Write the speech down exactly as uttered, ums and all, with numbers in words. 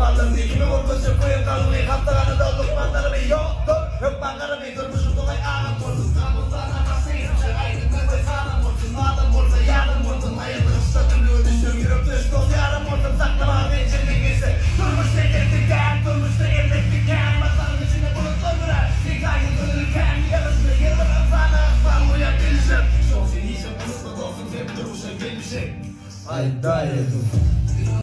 varlığım dikimi vurmuşum koyun kalımı kaptağını da lokmanlarımı yoktur Öpman karımı durmuşum kolay ağam vurdum Kabullarına basayım şey aydınlık ve kanım vurdum Adam vursa yardım vurdum hayırlı ısladım Düştüm yürüp düş dolu yarım vurdum Saklama bencillik ise Durmuş tedirtikken durmuş da evlettikken Masanın içinde bulutlu güler Nikahı kılırken yarısını yılırım sana Fan uyabilişim Çok sinişim unutma dostum hep durmuşum gelmişim Ay dayetim